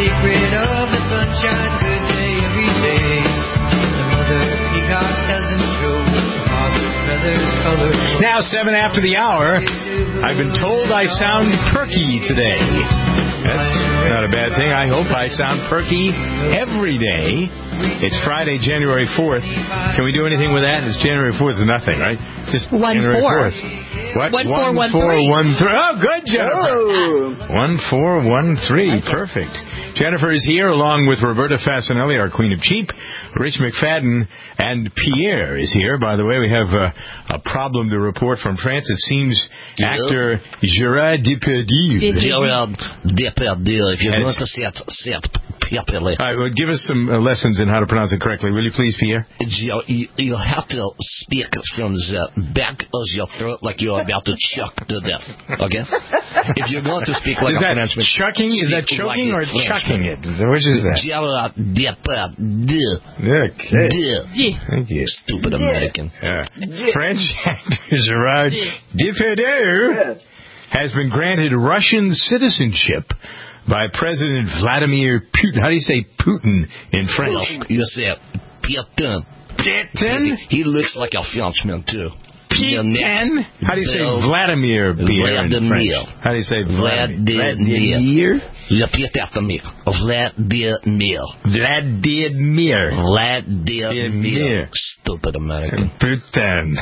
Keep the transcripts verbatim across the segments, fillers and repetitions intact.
secret of the sunshine, good day every day. The mother peacock doesn't show the father's feathers color. Now, seven after the hour, I've been told I sound perky today. That's not a bad thing. I hope I sound perky every day. It's Friday, January fourth. Can we do anything with that? It's January fourth is nothing, right? Just one January four. fourth. What? One, one, four, one, four, three. one, three. Oh, good, Jennifer. Oh. One, four, one, three. Perfect. Jennifer is here along with Roberta Fasanelli, our Queen of Cheap. Rich McFadden and Pierre is here. By the way, we have uh, a problem to report from France. It seems yeah. actor Gérard Depardieu. Gérard Depardieu. If you're going to say it, say it properly. All right, well, give us some uh, lessons in how to pronounce it correctly. Will you please, Pierre? You, you, you have to speak from the back of your throat like you're about to chuck to death. Okay? If you're going to speak like is a that Frenchman... Chucking? Is that choking like or chucking it? Which is that? Gérard Depardieu. Okay. Dieu. Thank you. Stupid American. Uh, French actor Gérard Depardieu has been granted Russian citizenship by President Vladimir Putin. How do you say Putin in French? You say Putin. Putin? He looks like a Frenchman, too. Putin? How do you say Vladimir Pierre in French? How do you say Vladimir? Vladimir. Repeat after me. Vladimir. Vladimir. Vladimir. Stupid American. Putin.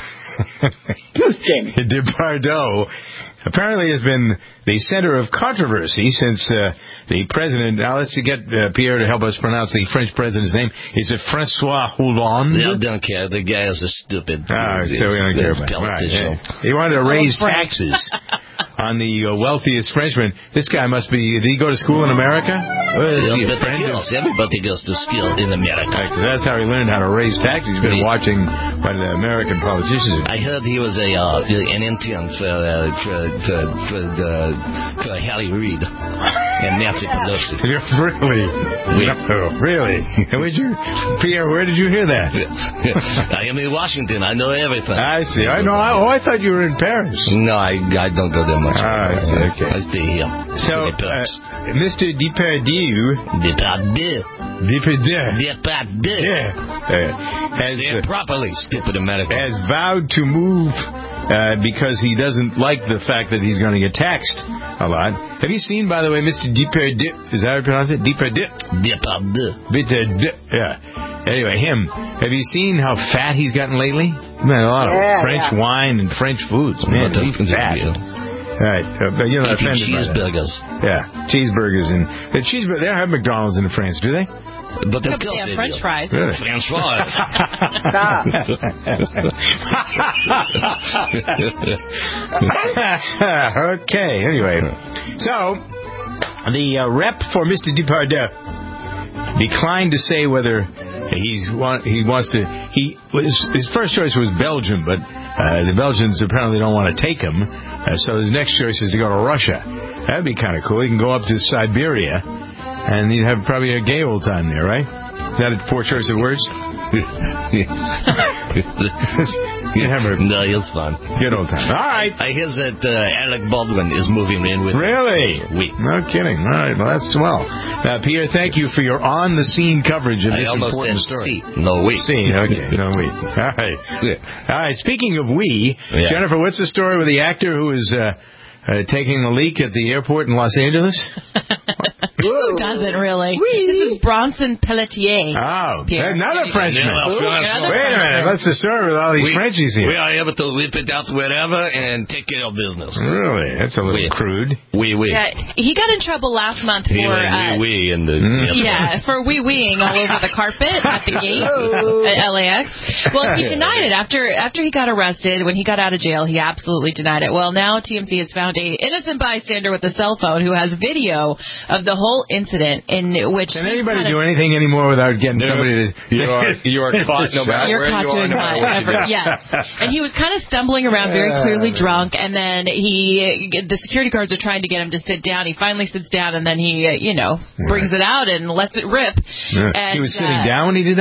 Putin. Depardieu apparently has been the center of controversy since uh, the president... Now, let's get uh, Pierre to help us pronounce the French president's name. Is it François Hollande? Yeah, I don't care. The guy is a stupid... Oh, so we don't care about it. Right. Yeah. He wanted to raise taxes on the uh, wealthiest Frenchman. This guy must be... Did he go to school in America? Well, he a friend? Everybody goes to school in America. Right, so that's how he learned how to raise taxes. He's been watching what the American politicians do. I heard he was a uh, an intern for, uh, for, for, for, the, for Harry Reid and Nancy Pelosi. Really? Oui. No, really? Where'd you, Pierre, where did you hear that? I am in Washington. I know everything. I see. I know. I, oh, I thought you were in Paris. No, I, I don't go there much. Ah, I see. Okay. I stay here. So, uh, Mister Depardieu. Depardieu. Depardieu. Depardieu. Yeah. Uh, has, Say it properly, stupid American. Has vowed to move uh, because he doesn't like the fact that he's going to get taxed a lot. Have you seen, by the way, Mister Depardieu? Is that how you pronounce it? Depardieu. Depardieu. Depardieu. Yeah. Anyway, him. Have you seen how fat he's gotten lately? Man, a lot of yeah, French yeah. wine and French foods. Man, he's fat. All right, uh, but you're not offended by that. Cheeseburgers. Yeah, cheeseburgers and the cheeseburgers. They don't have McDonald's in France, do they? But they're they have French fries. Really? French fries. Okay. Anyway, so the uh, rep for Mister Depardieu declined to say whether he's want, he wants to. He was, his first choice was Belgium, but uh, the Belgians apparently don't want to take him. Uh, so his next choice is to go to Russia. That'd be kind of cool. He can go up to Siberia, and he'd have probably a gay old time there, right? Is that a poor choice of words? No, it's fun. Good old time. All right. I hear that uh, Alec Baldwin is moving in with... Really? Oui. No kidding. All right. Well, that's swell. Uh, Pierre, thank you for your on-the-scene coverage of I this important story. C. No, we. C. Okay. No, we. All right. All right. Speaking of we, yeah. Jennifer, what's the story with the actor who is uh, uh, taking a leak at the airport in Los Angeles? Who doesn't really? Whee! This is Bronson Pelletier. Oh, Pierre. another Frenchman. Another Wait a minute. What's the story with all these we, Frenchies here? We are able to whip it out wherever and take care of business. Really? That's a little oui. crude. Oui, oui. Yeah, he got in trouble last month for... He went uh, wee, wee in the... Mm. Yeah, for wee-weeing all over the carpet at the gate at L A X. Well, he denied it. After after he got arrested, when he got out of jail, he absolutely denied it. Well, now T M Z has found a innocent bystander with a cell phone who has video of the whole incident in which... Can anybody do anything anymore without getting no, somebody to... You are, you are caught no matter You're where caught you are. doing No whatever. Yes. And he was kind of stumbling around, very clearly drunk, and then he, the security guards are trying to get him to sit down. He finally sits down, and then he, uh, you know, brings right. it out and lets it rip. Yeah. And, he was sitting uh, down when he did that?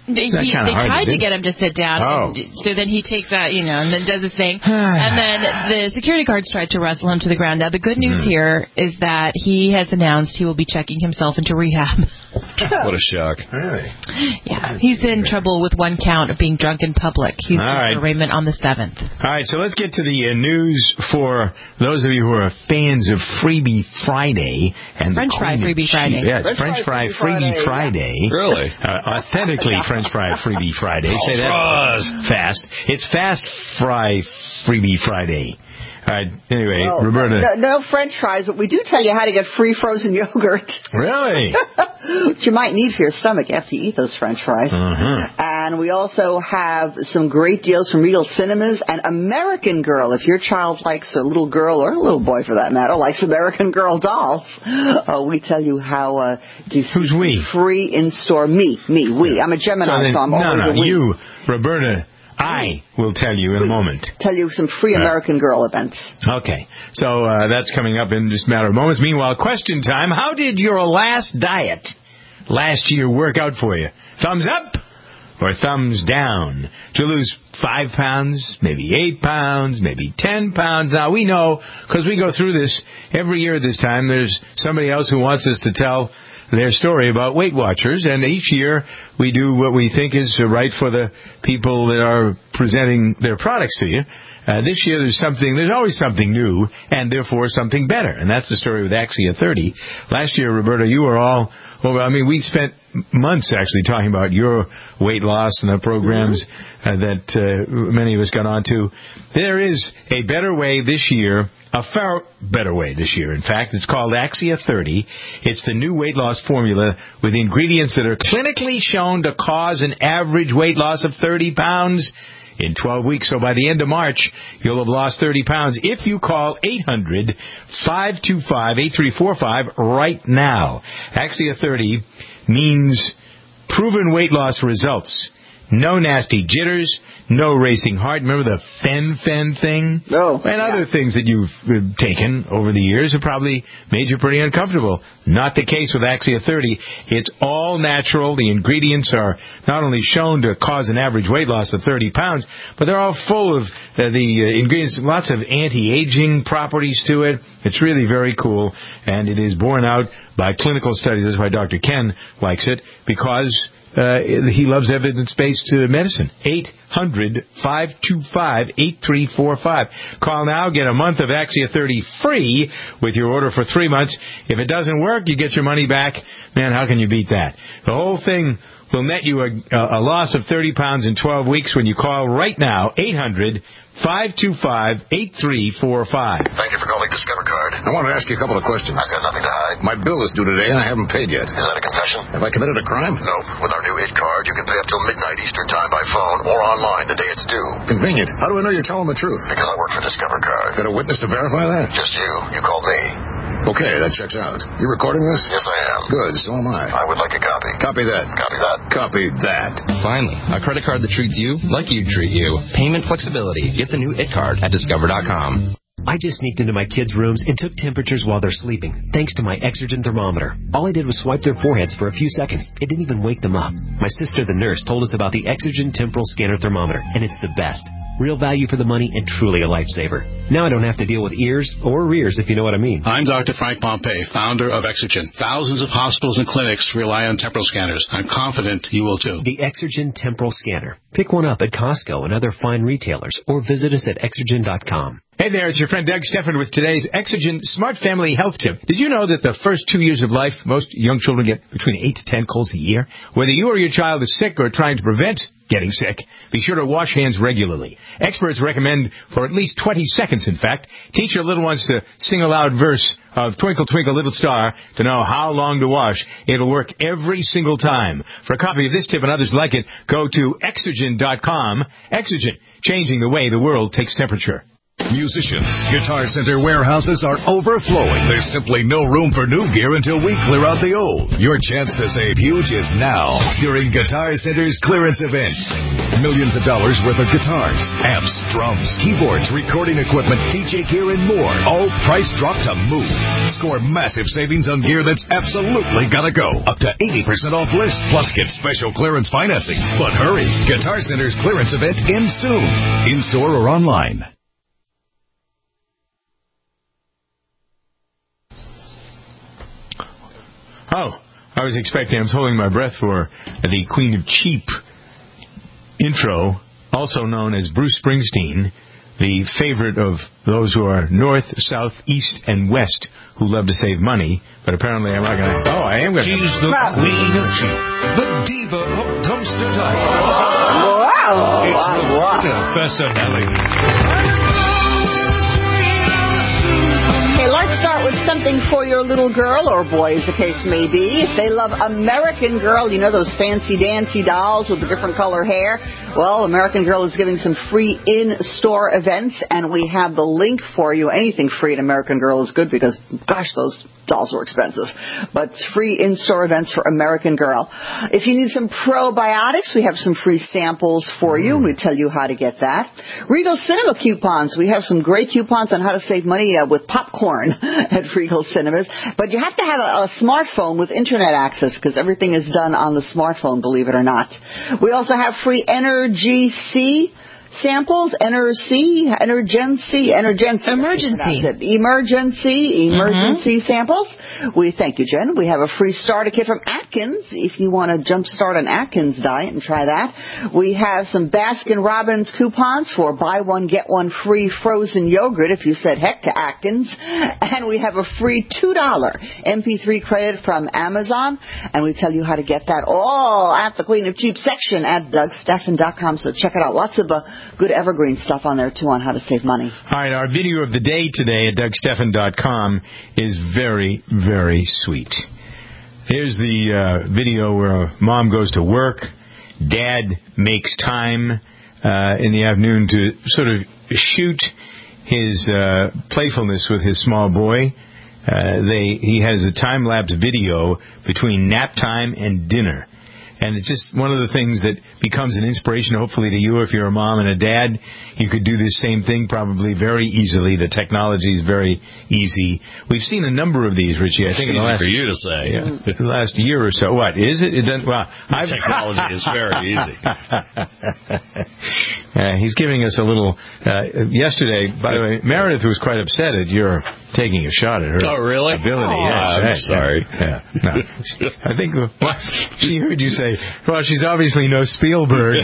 He, It's not kinda they hard tried to to do. get him to sit down, Oh. and so then he takes that, you know, and then does his thing. And then the security guards tried to wrestle him to the ground. Now, the good news Mm. here is that he has announced he will be checking himself into rehab. What a shock. Really? Yeah, he's in trouble with one count of being drunk in public. He's All due right. for arraignment on the seventh. All right, so let's get to the uh, news for those of you who are fans of Freebie Friday and French the fry Queen of Freebie Cheese. Friday. Yeah, it's French, fry Freebie Friday. Really? Uh, authentically French fry Freebie Friday. Say that fast. It's Fast Fry Freebie Friday. All right, anyway, Well, Roberta. No, no French fries, but we do tell you how to get free frozen yogurt. Really? Which you might need for your stomach after you eat those French fries. Uh-huh. And we also have some great deals from Regal Cinemas and American Girl. If your child likes, a little girl or a little boy for that matter, likes American Girl dolls, uh, we tell you how uh, to Who's we? free in-store. Me, me, we. I'm a Gemini, so, then- I'm no, always no, a we. you, Roberta. I will tell you in a moment. Tell you some free American Girl events. Okay, so uh, that's coming up in just a matter of moments. Meanwhile, question time. How did your last diet last year work out for you? Thumbs up or thumbs down? Did you lose five pounds, maybe eight pounds, maybe ten pounds? Now, we know, because we go through this every year at this time, there's somebody else who wants us to tell their story about Weight Watchers, and each year we do what we think is right for the people that are presenting their products to you. Uh, this year there's something, there's always something new, and therefore something better, and that's the story with Axia thirty. Last year, Roberta, you were all, well, I mean, we spent months actually talking about your weight loss and the programs mm-hmm. uh, that uh, many of us got onto. There is a better way this year, a far better way this year. In fact, it's called Axia thirty. It's the new weight loss formula with ingredients that are clinically shown to cause an average weight loss of thirty pounds in twelve weeks. So by the end of March, you'll have lost thirty pounds if you call eight hundred, five two five, eight three four five right now. Axia thirty means proven weight loss results. No nasty jitters, no racing heart. Remember the Fen-Phen thing? No. And yeah. other things that you've uh, taken over the years have probably made you pretty uncomfortable. Not the case with Axia thirty. It's all natural. The ingredients are not only shown to cause an average weight loss of thirty pounds, but they're all full of uh, the uh, ingredients, lots of anti-aging properties to it. It's really very cool, and it is borne out by clinical studies. That's why Doctor Ken likes it, because Uh, he loves evidence-based uh, medicine. eight hundred, five two five, eight three four five. Call now. Get a month of Axia thirty free with your order for three months. If it doesn't work, you get your money back. Man, how can you beat that? The whole thing will net you a, a loss of thirty pounds in twelve weeks when you call right now, eight hundred, five two five, eight three four five. Thank you for calling Discover Card. I wanted to ask you a couple of questions. I've got nothing to hide. My bill is due today, and I haven't paid yet. Is that a confession? Have I committed a crime? No. With our new I T card, you can pay up till midnight Eastern Time by phone or online the day it's due. Convenient. How do I know you're telling the truth? Because I work for Discover Card. Got a witness to verify that? Just you. You called me. Okay, that checks out. You recording this? Yes, I am. Good, so am I. I would like a copy. Copy that. Copy that. Copy that. Finally, a credit card that treats you like you treat you. Payment flexibility. Get the new I T card at discover dot com. I just sneaked into my kids' rooms and took temperatures while they're sleeping, thanks to my Exergen thermometer. All I did was swipe their foreheads for a few seconds. It didn't even wake them up. My sister, the nurse, told us about the Exergen temporal scanner thermometer, and it's the best. Real value for the money and truly a lifesaver. Now I don't have to deal with ears or rears, if you know what I mean. I'm Doctor Frank Pompey, founder of Exergen. Thousands of hospitals and clinics rely on temporal scanners. I'm confident you will too. The Exergen temporal scanner. Pick one up at Costco and other fine retailers, or visit us at exergen dot com. Hey there, it's your friend Doug Stephan with today's Exergen Smart Family Health Tip. Did you know that the first two years of life, most young children get between eight to ten colds a year? Whether you or your child is sick or trying to prevent getting sick, be sure to wash hands regularly. Experts recommend for at least twenty seconds, in fact. Teach your little ones to sing a loud verse of Twinkle, Twinkle, Little Star to know how long to wash. It'll work every single time. For a copy of this tip and others like it, go to exergen dot com. Exergen, changing the way the world takes temperature. Musicians, Guitar Center warehouses are overflowing. There's simply no room for new gear until we clear out the old. Your chance to save huge is now during Guitar Center's clearance event. Millions of dollars worth of guitars, amps, drums, keyboards, recording equipment, D J gear, and more. All price dropped to move. Score massive savings on gear that's absolutely gotta go. Up to eighty percent off list, plus get special clearance financing. But hurry, Guitar Center's clearance event ends soon. In-store or online. Oh, I was expecting, I was holding my breath for the Queen of Cheap intro, also known as Bruce Springsteen, the favorite of those who are north, south, east, and west who love to save money, but apparently I'm not going to... Oh, I am going to... She's the Queen of Cheap, the diva of dumpster diving. Wow! It's wow, Roberta wow. Fessanelli. Okay, let's start with something for your little girl or boy, as the case may be. If they love American Girl, you know those fancy dancy dolls with the different color hair? Well, American Girl is giving some free in-store events, and we have the link for you. Anything free at American Girl is good because, gosh, those dolls were expensive. But free in-store events for American Girl. If you need some probiotics, we have some free samples for you. We tell you how to get that. Regal Cinema coupons. We have some great coupons on how to save money uh, with popcorn at Regal Cinemas. But you have to have a, a smartphone with internet access because everything is done on the smartphone, believe it or not. We also have free Energy C samples, Energy, Energency, Energency. Emergency. Emergency, emergency mm-hmm. samples. We thank you, Jen. We have a free starter kit from Atkins if you want to jumpstart an Atkins diet and try that. We have some Baskin-Robbins coupons for buy one, get one free frozen yogurt if you said heck to Atkins. And we have a free two dollar M P three credit from Amazon. And we tell you how to get that all at the Queen of Cheap section at Doug Steffen dot com. So check it out. Lots of uh, good evergreen stuff on there, too, on how to save money. All right, our video of the day today at Doug Steffen dot com is very, very sweet. Here's the uh, video where mom goes to work. Dad makes time uh, in the afternoon to sort of shoot his uh, playfulness with his small boy. Uh, they He has a time-lapse video between nap time and dinner. And it's just one of the things that becomes an inspiration, hopefully, to you. If you're a mom and a dad, you could do this same thing probably very easily. The technology is very easy. We've seen a number of these, Richie. I It's think in easy the last for you to say. Yeah, the last year or so. What is it? It doesn't. Well, I've, technology is very easy. uh, he's giving us a little. Uh, yesterday, by the way, Meredith was quite upset at your taking a shot at her. Oh, really? Ability. Oh, yes, I'm right, sorry. Yeah, no. I think well, she heard you say, "Well, she's obviously no Spielberg."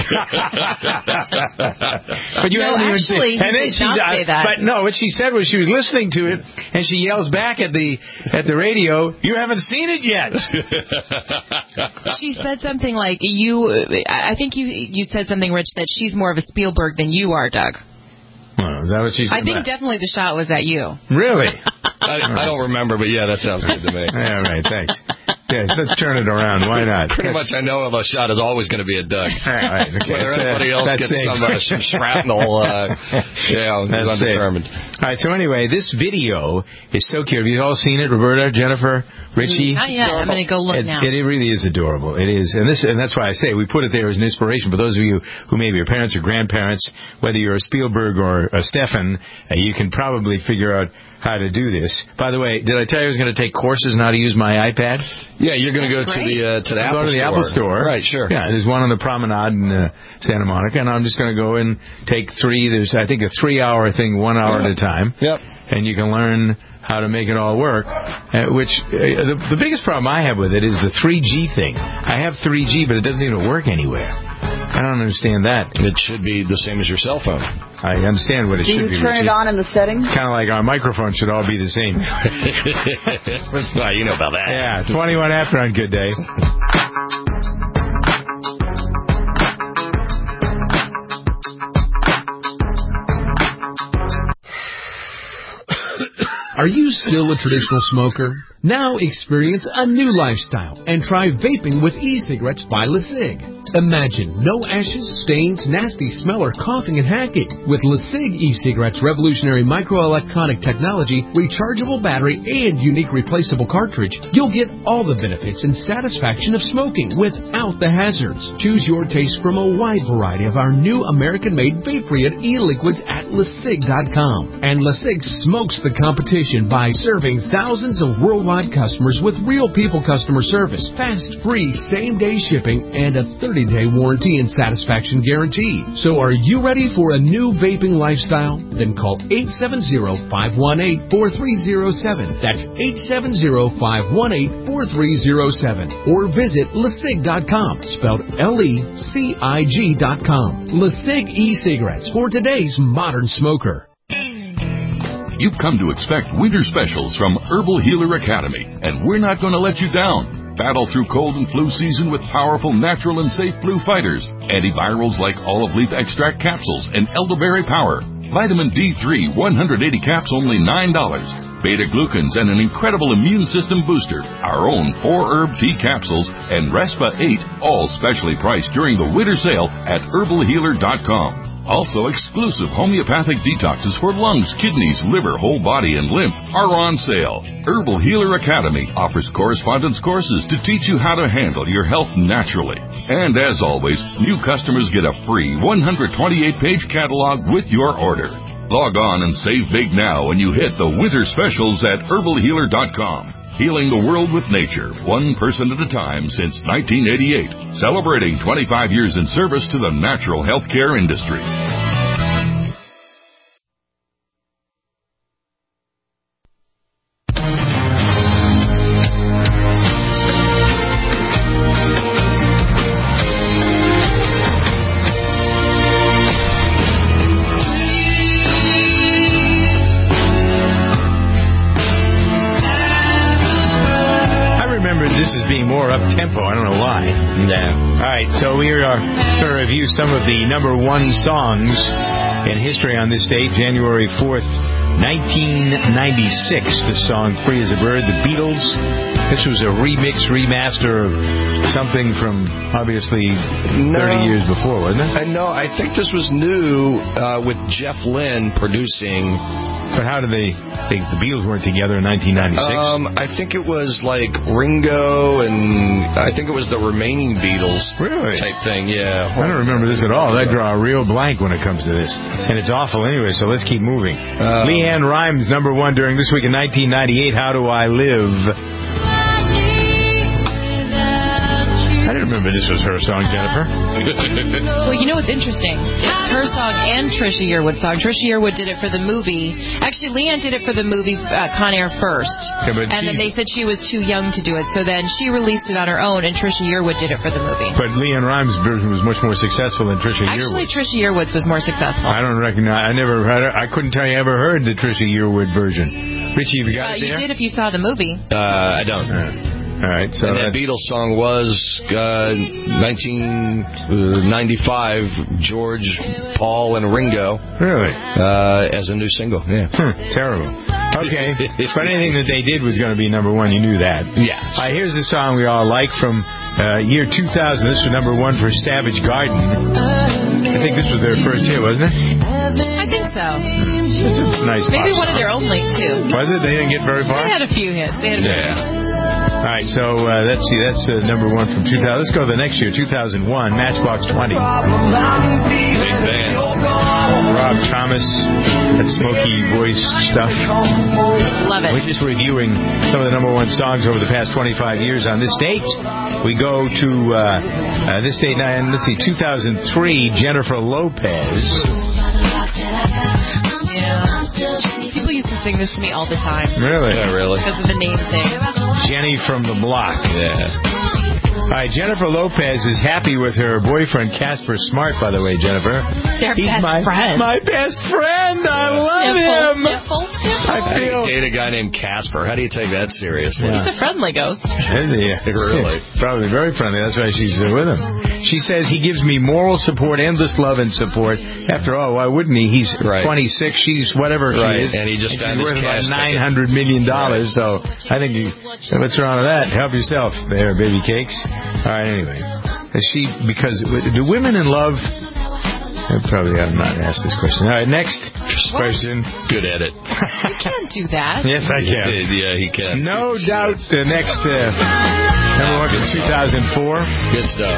But you no, haven't actually, even seen. And then did she, not say that. But no, what she said was she was listening to it, and she yells back at the at the radio, "You haven't seen it yet." She said something like, "You." I think you you said something, Rich, that she's more of a Spielberg than you are, Doug. Oh, is that what she said? I think definitely the shot was at you. Really? I, I don't remember, but yeah, that sounds good to me. Yeah, right, thanks. Yeah, let's turn it around. Why not? Pretty much I know of a shot is always going to be a Doug. All right, okay. Whether That's, anybody uh, else that's gets safe. some uh, sh- shrapnel, uh, yeah, is That's undetermined. Safe. All right, so anyway, this video is so cute. Have you all seen it, Roberta, Jennifer, Richie? Not yet. I'm going to go look it, now. It, it really is adorable. It is, and this, and that's why I say we put it there as an inspiration for those of you who maybe are parents or grandparents. Whether you're a Spielberg or a Steffen, uh, you can probably figure out how to do this. By the way, did I tell you I was going to take courses on how to use my iPad? Yeah, you're going to go to the uh, to the I'll Apple go to the store. Apple store. Right, sure. Yeah, there's one on the Promenade in uh, Santa Monica, and I'm just going to go and take three. There's, I think, a three-hour thing, one hour yeah. at a time. Yep. And you can learn how to make it all work. Uh, which uh, the, the biggest problem I have with it is the three G thing. I have three G, but it doesn't even work anywhere. I don't understand that. It should be the same as your cell phone. I understand what it Do should be. you turn Richie. it on in the settings? Kind of like our microphone should all be the same. Well, you know about that. Yeah, twenty-one after on Good Day. Are you still a traditional smoker? Now experience a new lifestyle and try vaping with e-cigarettes by LeSig. Imagine no ashes, stains, nasty smell, or coughing and hacking. With LeSig e-cigarettes' revolutionary microelectronic technology, rechargeable battery, and unique replaceable cartridge, you'll get all the benefits and satisfaction of smoking without the hazards. Choose your taste from a wide variety of our new American-made vape-free e-liquids at LeSig dot com. And LeSig smokes the competition by serving thousands of worldwide customers with real people customer service, fast, free, same-day shipping, and a thirty-day warranty and satisfaction guarantee. So are you ready for a new vaping lifestyle? Then call eight seven zero, five one eight, four three zero seven. That's eight seven zero, five one eight, four three zero seven. Or visit LeSig dot com, spelled L E C I G dot com. LeSig e-cigarettes for today's modern smoker. You've come to expect winter specials from Herbal Healer Academy, and we're not going to let you down. Battle through cold and flu season with powerful, natural, and safe flu fighters. Antivirals like olive leaf extract capsules and elderberry power. Vitamin D three, one hundred eighty caps, only nine dollars. Beta-glucans and an incredible immune system booster. Our own four-herb tea capsules and Respa eight, all specially priced during the winter sale at herbal healer dot com. Also, exclusive homeopathic detoxes for lungs, kidneys, liver, whole body, and lymph are on sale. Herbal Healer Academy offers correspondence courses to teach you how to handle your health naturally. And as always, new customers get a free one hundred twenty-eight page catalog with your order. Log on and save big now when you hit the winter specials at herbal healer dot com. Healing the world with nature, one person at a time since nineteen eighty-eight. Celebrating twenty-five years in service to the natural healthcare industry. So we are going to review some of the number one songs in history on this date, January fourth, nineteen ninety-six. The song Free as a Bird, the Beatles. This was a remix, remaster of something from obviously thirty no, years before, wasn't it? Uh, no, I think this was new uh, with Jeff Lynne producing. But how did they think the Beatles weren't together in nineteen ninety-six? Um, I think it was like Ringo and I think it was the remaining Beatles really? type thing, yeah. I don't remember this at all. I draw a real blank when it comes to this. And it's awful anyway, so let's keep moving. Uh, Leanne Rimes, number one during this week in nineteen ninety-eight, How Do I Live? I didn't remember this was her song, Jennifer. Well, you know what's interesting? It's her song and Trisha Yearwood's song. Trisha Yearwood did it for the movie. Actually, Leanne did it for the movie uh, Con Air first. Yeah, and then they said she was too young to do it. So then she released it on her own, and Trisha Yearwood did it for the movie. But Leanne Rimes' version was much more successful than Trisha Yearwood's. Actually, Trisha Yearwood's was more successful. I don't recognize. I never heard it. I couldn't tell you I ever heard the Trisha Yearwood version. Richie, have you got uh, it there? You did if you saw the movie. Uh, I don't. Uh, All right, so and that Beatles song was uh, nineteen ninety-five, George, Paul, and Ringo. Really? Uh, as a new single, yeah. Hmm, terrible. Okay, but anything that they did was going to be number one. You knew that. Yeah. All right, here's a song we all like from uh, year two thousand. This was number one for Savage Garden. I think this was their first hit, wasn't it? I think so. Hmm. This is a nice Maybe pop one song. of their only, too. Was it? They didn't get very far? They had a few hits. They had a few yeah. hits. All right, so uh, let's see. That's uh, number one from two thousand. Let's go to the next year, two thousand one, Matchbox twenty. Big band. Rob Thomas, that smoky voice stuff. Love it. We're just reviewing some of the number one songs over the past twenty-five years on this date. We go to uh, uh, this date, and let's see, two thousand three, Jennifer Lopez. Yeah. People used to sing this to me all the time. Really? Yeah, really. Because of the name thing. Jenny from the Block. Yeah. All right, Jennifer Lopez is happy with her boyfriend Casper Smart, by the way, Jennifer. Their He's best my, friend. My best friend. I love nipple, him. Nipple, nipple. I feel... How do you date a guy named Casper? How do you take that seriously? Yeah. He's a friendly ghost. Yeah. Really? Probably very friendly. That's why she's uh, with him. She says he gives me moral support, endless love and support. After all, why wouldn't he? He's right. twenty-six. She's whatever right. he is. And he just and got she's his worth about cash nine hundred million dollars. Right. So I think he, what's wrong with that? Help yourself there, baby cakes. All right, anyway. Is she, because, do women in love... I probably ought not ask this question. All right, next what? question. Good at it. You can't do that. Yes, I can. Yeah, he can. No doubt the next uh, number one in two thousand four. Good stuff.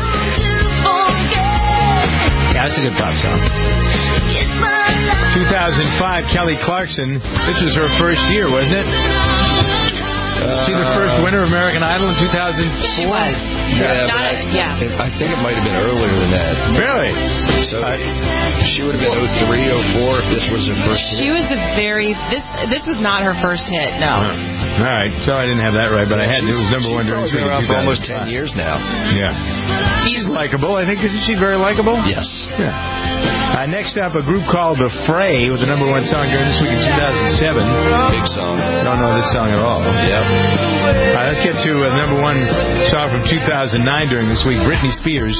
Yeah, that's a good pop song. two thousand five, Kelly Clarkson. This was her first year, wasn't it? Was she the first winner of American Idol in two thousand four? She was. Yeah, Not but a, yeah. I, I think it might have been earlier than that. Really? So uh, she would have been oh three, oh four if this was her first hit. She was a very... This this was not her first hit, no. Uh, all right, so I didn't have that right, but I had it was number one during She's been around for almost ten years now. Yeah. She's likable. I think, isn't she very likable? Yes. Yeah. Uh, next up, a group called The Fray was the number one song during this week in two thousand seven. Big song. Don't know this song at all. Yep. All right, let's get to uh, the number one song from two thousand nine during this week, Britney Spears.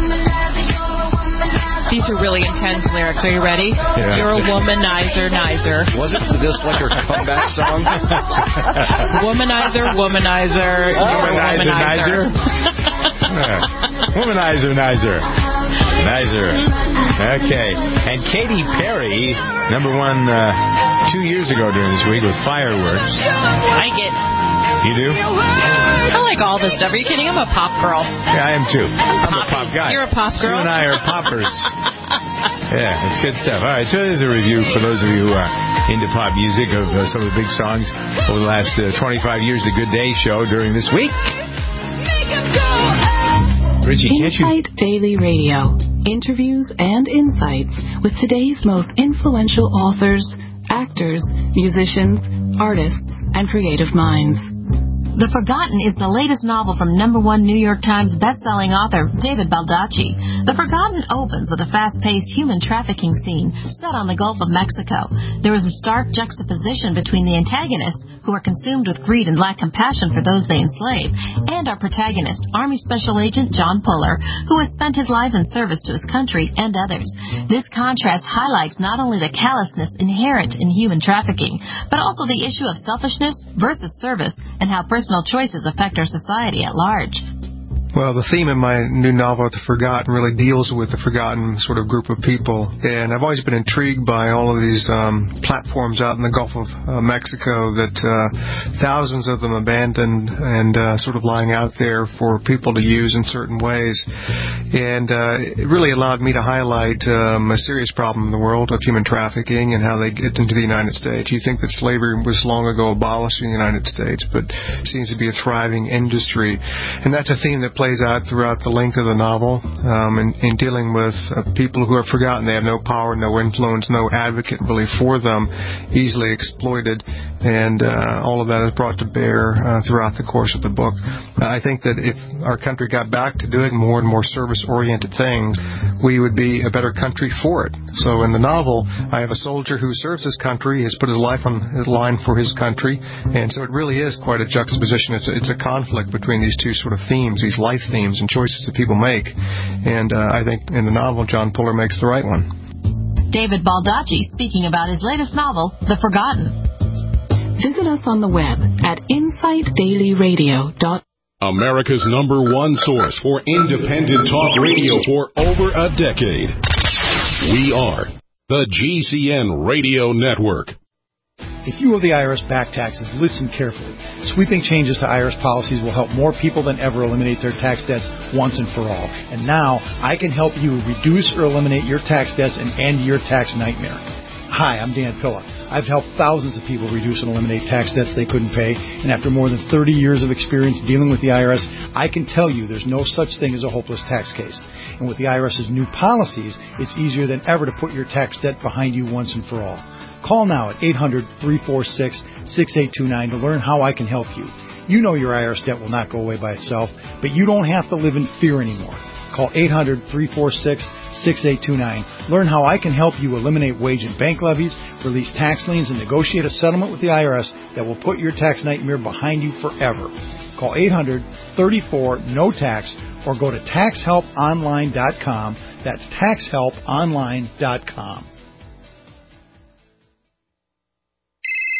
These are really intense lyrics. Are you ready? Yeah. You're a womanizer, nizer. Wasn't this like her comeback song? Womanizer, womanizer. Oh, You're a womanizer, womanizer. Yeah. Womanizer, nizer. Nizer. Okay. And Katy Perry, number one uh, two years ago during this week with Fireworks. I get You do? I like all this stuff. Are you kidding? I'm a pop girl. Yeah, I am too. I'm a pop guy. You're a pop girl? You and I are poppers. Yeah, it's good stuff. All right, so there's a review for those of you who are into pop music of uh, some of the big songs over the last uh, twenty-five years, The Good Day Show during this week. Richie, can't you... Insight Daily Radio. Interviews and insights with today's most influential authors, actors, musicians, artists, and creative minds. The Forgotten is the latest novel from number one New York Times bestselling author David Baldacci. The Forgotten opens with a fast-paced human trafficking scene set on the Gulf of Mexico. There is a stark juxtaposition between the antagonists, who are consumed with greed and lack compassion for those they enslave, and our protagonist, Army Special Agent John Puller, who has spent his life in service to his country and others. This contrast highlights not only the callousness inherent in human trafficking, but also the issue of selfishness versus service and how personal choices affect our society at large. Well, the theme in my new novel, The Forgotten, really deals with the forgotten sort of group of people. And I've always been intrigued by all of these um, platforms out in the Gulf of uh, Mexico that uh, thousands of them abandoned and uh, sort of lying out there for people to use in certain ways. And uh, it really allowed me to highlight um, a serious problem in the world of human trafficking and how they get into the United States. You think that slavery was long ago abolished in the United States, but seems to be a thriving industry. And that's a theme that plays out throughout the length of the novel um, in, in dealing with uh, people who are forgotten. They have no power, no influence, no advocate really for them, easily exploited, and uh, all of that is brought to bear uh, throughout the course of the book. Uh, I think that if our country got back to doing more and more service-oriented things, we would be a better country for it. So in the novel, I have a soldier who serves his country, has put his life on the line for his country, and so it really is quite a juxtaposition. It's a, it's a conflict between these two sort of themes, these life themes and choices that people make. And uh, I think in the novel, John Puller makes the right one. David Baldacci speaking about his latest novel, The Forgotten. Visit us on the web at insight daily radio dot com. America's number one source for independent talk radio for over a decade. We are the G C N Radio Network. If you owe the I R S back taxes, listen carefully. Sweeping changes to I R S policies will help more people than ever eliminate their tax debts once and for all. And now, I can help you reduce or eliminate your tax debts and end your tax nightmare. Hi, I'm Dan Pilla. I've helped thousands of people reduce and eliminate tax debts they couldn't pay, and after more than thirty years of experience dealing with the I R S, I can tell you there's no such thing as a hopeless tax case. And with the I R S's new policies, it's easier than ever to put your tax debt behind you once and for all. Call now at eight hundred, three four six, six eight two nine to learn how I can help you. You know your I R S debt will not go away by itself, but you don't have to live in fear anymore. Call eight hundred, three four six, six eight two nine. Learn how I can help you eliminate wage and bank levies, release tax liens, and negotiate a settlement with the I R S that will put your tax nightmare behind you forever. Call eight hundred, three four, N O T A X or go to tax help online dot com. That's tax help online dot com.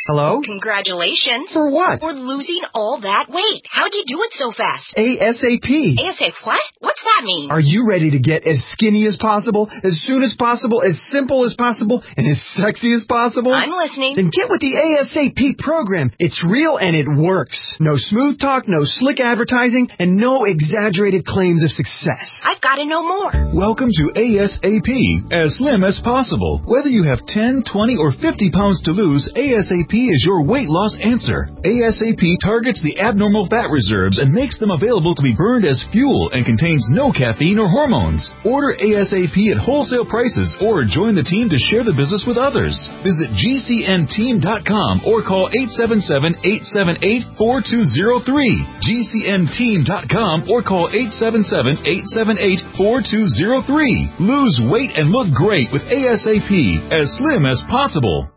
Hello? Congratulations. For what? For losing all that weight. How'd you do it so fast? ASAP. ASAP what? What's that mean? Are you ready to get as skinny as possible, as soon as possible, as simple as possible, and as sexy as possible? I'm listening. Then get with the ASAP program. It's real and it works. No smooth talk, no slick advertising, and no exaggerated claims of success. I've got to know more. Welcome to ASAP, as slim as possible. Whether you have ten, twenty, or fifty pounds to lose, ASAP is your weight loss answer. ASAP targets the abnormal fat reserves and makes them available to be burned as fuel and contains no caffeine or hormones. Order ASAP at wholesale prices or join the team to share the business with others. Visit G C N team dot com or call eight seven seven, eight seven eight, four two zero three. G C N team dot com or call eight seven seven, eight seven eight, four two zero three. Lose weight and look great with ASAP, as slim as possible.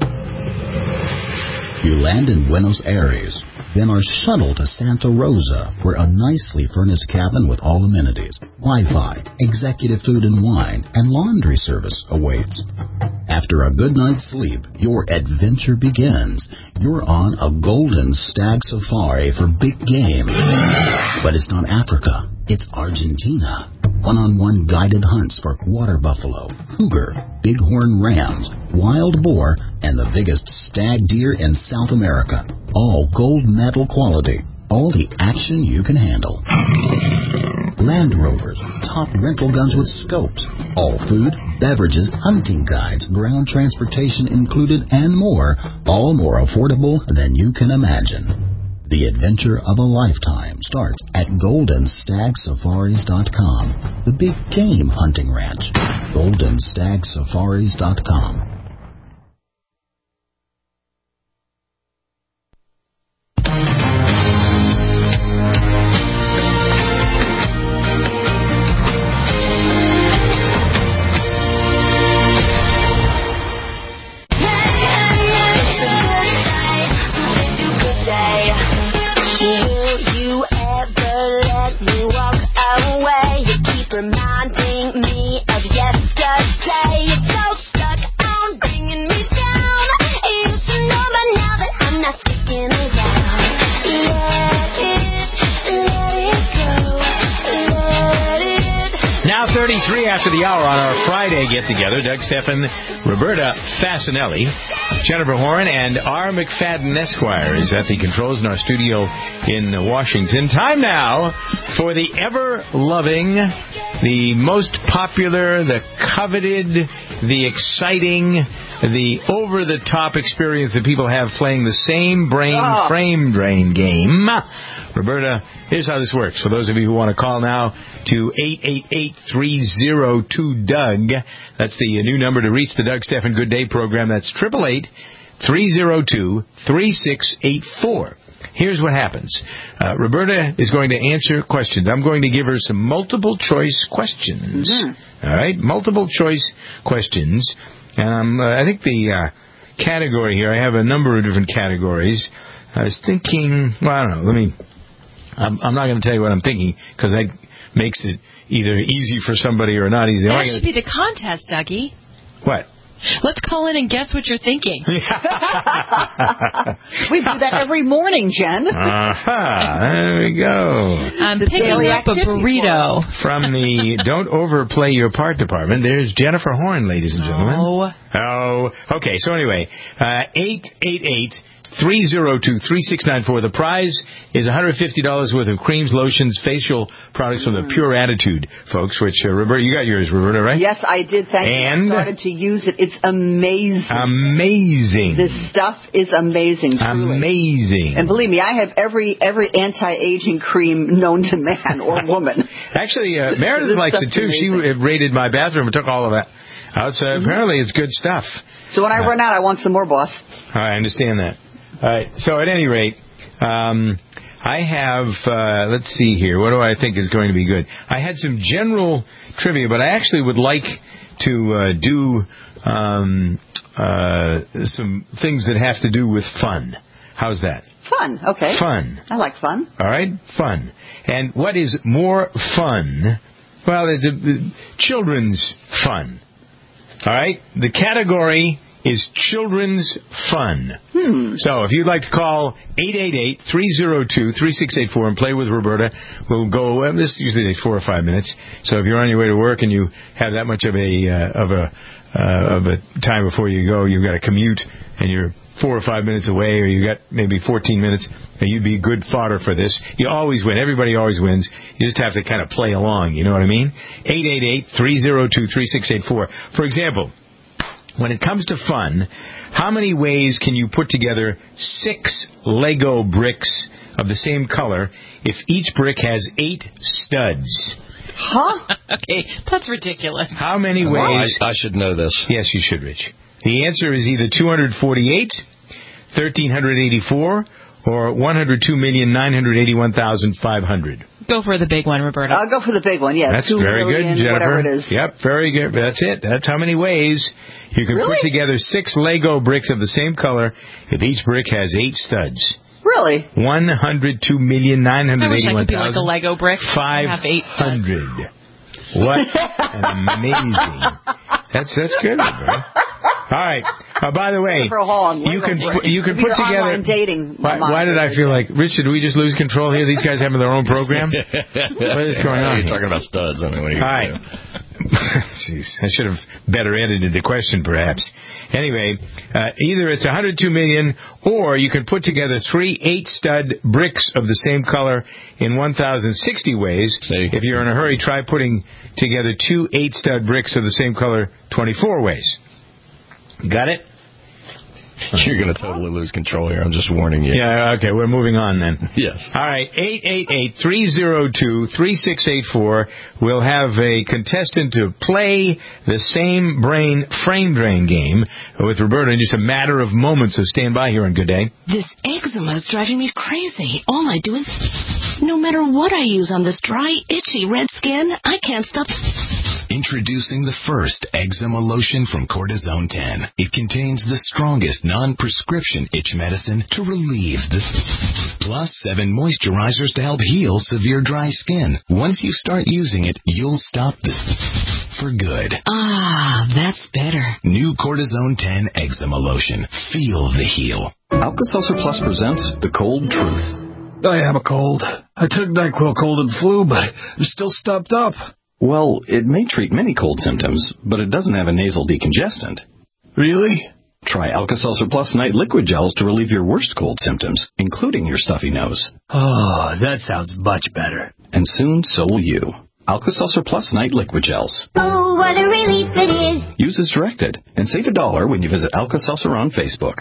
You land in Buenos Aires, then are shuttled to Santa Rosa, where a nicely furnished cabin with all amenities, Wi-Fi, executive food and wine, and laundry service awaits. After a good night's sleep, your adventure begins. You're on a golden stag safari for big game. But it's not Africa, it's Argentina. One-on-one guided hunts for water buffalo, cougar, bighorn rams, wild boar, and the biggest stag deer in South America. All gold medal quality. All the action you can handle. Land Rovers, top rental guns with scopes. All food, beverages, hunting guides, ground transportation included, and more. All more affordable than you can imagine. The adventure of a lifetime starts at golden stag safaris dot com, the big game hunting ranch. golden stag safaris dot com. Reminding me of yesterday. You're so stuck on bringing me down. You should know by now that I'm not sticking around. Let it, let it go. Let it. Now thirty-three after the hour on our Friday get-together. Doug Stephan, Roberta Fasanelli, Jennifer Horn, and R. McFadden Esquire is at the controls in our studio in Washington. Time now for the ever-loving, the most popular, the coveted, the exciting, the over-the-top experience that people have playing the same brain oh. frame drain game. Roberta, here's how this works. For those of you who want to call now to eight eight eight, three oh two, D O U G. That's the new number to reach the Doug Stephan Good Day program. That's eight eight eight, three oh two, three six eight four. Here's what happens. Uh, Roberta is going to answer questions. I'm going to give her some multiple-choice questions. Mm-hmm. All right? Multiple-choice questions. Um, uh, I think the uh, category here, I have a number of different categories. I was thinking, well, I don't know. Let me, I'm, I'm not going to tell you what I'm thinking, because that makes it either easy for somebody or not easy. That should be the contest, Dougie. What? Let's call in and guess what you're thinking. We do that every morning, Jen. Uh-huh. There we go. I'm picking up a burrito. From the Don't Overplay Your Part department, there's Jennifer Horn, ladies and gentlemen. Oh. Oh. Okay, so anyway, uh, eight eight eight, three oh two, three six nine four. The prize is one hundred fifty dollars worth of creams, lotions, facial products from the Pure Attitude, folks, which, uh, Roberta, you got yours, Roberta, right? Yes, I did. Thank and you. I started to use it. It's amazing. Amazing. This stuff is amazing, truly. Amazing. And believe me, I have every every anti-aging cream known to man or woman. Actually, uh, Meredith likes it, too. She raided my bathroom and took all of that out, so mm-hmm. apparently it's good stuff. So when I uh, run out, I want some more, boss. I understand that. All right. So at any rate, um, I have, uh, let's see here. What do I think is going to be good? I had some general trivia, but I actually would like to uh, do um, uh, some things that have to do with fun. How's that? Fun. Okay. Fun. I like fun. All right. Fun. And what is more fun? Well, it's a, uh, children's fun. All right. The category is children's fun. Hmm. So if you'd like to call eight eight eight, three oh two, three six eight four and play with Roberta, we'll go, well, this usually takes four or five minutes. So if you're on your way to work and you have that much of a, uh, of a, uh, of a time before you go, you've got to commute and you're four or five minutes away, or you got maybe fourteen minutes, and you'd be good fodder for this. You always win. Everybody always wins. You just have to kind of play along. You know what I mean? eight eight eight, three oh two, three six eight four. For example, when it comes to fun, how many ways can you put together six Lego bricks of the same color if each brick has eight studs? Huh? Okay, that's ridiculous. How many ways? I, I should know this. Yes, you should, Rich. The answer is either two hundred forty-eight, one thousand three hundred eighty-four, or one hundred two million, nine hundred eighty-one thousand, five hundred. Go for the big one, Roberta. I'll go for the big one, yes. That's Two very million, good, Jennifer. Whatever it is. Yep, very good. That's it. That's how many ways you can Really? put together six Lego bricks of the same color if each brick has eight studs. Really? one hundred two million, nine I hundred wish I eighty-one could be like a thousand, Lego brick. five and have eight studs. hundred. What an amazing. That's that's good, Roberta. All right. Uh, by the way, you can pu- you can put together. Online dating. Why, why did I feel like, Richard? Did we just lose control here? These guys having their own program. What is going on? You're here? talking about studs. I mean, what are you All gonna right. do? Jeez, I should have better edited the question, perhaps. Anyway, uh, either it's one hundred two million, or you can put together three eight-stud bricks of the same color in one thousand sixty ways. See? If you're in a hurry, try putting together two eight-stud bricks of the same color twenty-four ways. Got it? You're going to totally lose control here. I'm just warning you. Yeah, okay, we're moving on then. Yes. All right, eight eight eight, three oh two, three six eight four. We'll have a contestant to play the same brain frame drain game with Roberta in just a matter of moments, so stand by here on Good Day. This eczema is driving me crazy. All I do is, no matter what I use on this dry, itchy, red skin, I can't stop. Introducing the first eczema lotion from Cortisone ten. It contains the strongest non-prescription itch medicine to relieve the plus seven moisturizers to help heal severe dry skin. Once you start using it, you'll stop the for good. Ah, that's better. New Cortisone ten eczema lotion. Feel the heal. Alka-Seltzer Plus presents The Cold Truth. I have a cold. I took NyQuil cold and flu, but I'm still stuffed up. Well, it may treat many cold symptoms, but it doesn't have a nasal decongestant. Really? Try Alka-Seltzer Plus Night Liquid Gels to relieve your worst cold symptoms, including your stuffy nose. Oh, that sounds much better. And soon, so will you. Alka-Seltzer Plus Night Liquid Gels. Oh, what a relief it is. Use as directed, and save a dollar when you visit Alka-Seltzer on Facebook.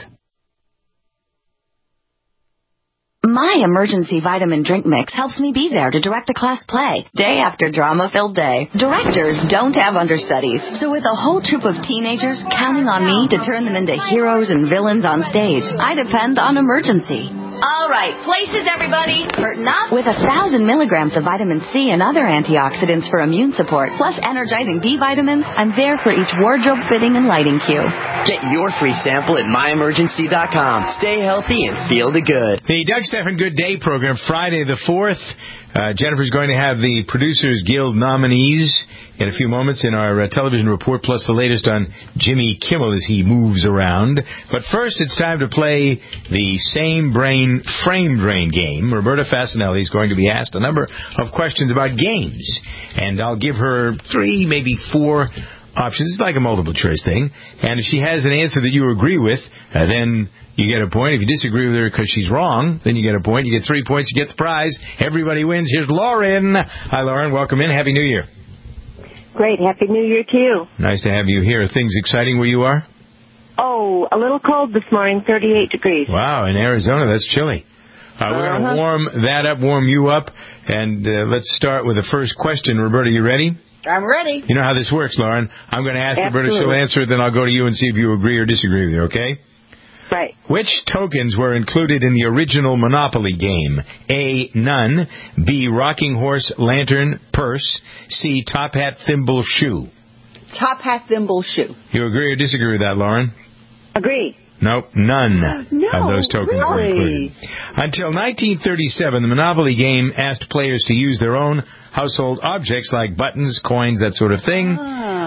My emergency vitamin drink mix helps me be there to direct the class play, day after drama-filled day. Directors don't have understudies, so with a whole troop of teenagers counting on me to turn them into heroes and villains on stage, I depend on emergency. All right, places, everybody. Curtain up. With a thousand milligrams of vitamin C and other antioxidants for immune support, plus energizing B vitamins, I'm there for each wardrobe fitting and lighting cue. Get your free sample at my emergency dot com. Stay healthy and feel the good. The Doug Stephan Good Day program, Friday the fourth. Uh, Jennifer's going to have the Producers Guild nominees in a few moments in our uh, television report, plus the latest on Jimmy Kimmel as he moves around. But first, it's time to play the Same Brain Frame Drain game. Roberta Fasanelli is going to be asked a number of questions about games, and I'll give her three, maybe four options. It's like a multiple choice thing. And if she has an answer that you agree with, uh, then you get a point. If you disagree with her because she's wrong, then you get a point. You get three points, you get the prize. Everybody wins. Here's Lauren. Hi, Lauren. Welcome in. Happy New Year. Great. Happy New Year to you. Nice to have you here. Are things exciting where you are? Oh, a little cold this morning, thirty-eight degrees. Wow, in Arizona, that's chilly. Uh, we're going to Uh-huh. warm that up, warm you up, and uh, let's start with the first question. Roberta, you ready? I'm ready. You know how this works, Lauren. I'm going to ask Roberta, Absolutely. she'll answer it, then I'll go to you and see if you agree or disagree with her, okay? Right. Which tokens were included in the original Monopoly game? A, none. B, rocking horse, lantern, purse. C, top hat, thimble, shoe. Top hat, thimble, shoe. You agree or disagree with that, Lauren? Agree. Nope, none No, of those tokens were really? included. Until nineteen thirty-seven, the Monopoly game asked players to use their own household objects like buttons, coins, that sort of thing. Ah.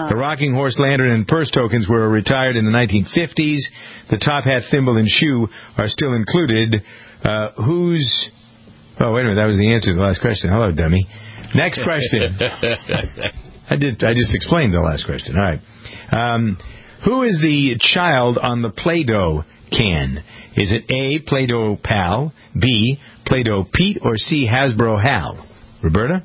The rocking horse lantern and purse tokens were retired in the nineteen fifties. The top hat, thimble, and shoe are still included. Uh, who's... Oh, wait a minute. That was the answer to the last question. Hello, dummy. Next question. I did. I just explained the last question. All right. Um, who is the child on the Play-Doh can? Is it A, Play-Doh Pal, B, Play-Doh Pete, or C, Hasbro Hal? Roberta?